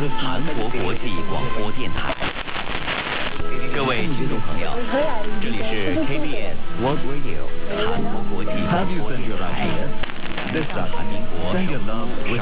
韩国国际广播电台。各位听众朋友，这里是 KBS World Radio 韩国国际广播电台。在韩民国生活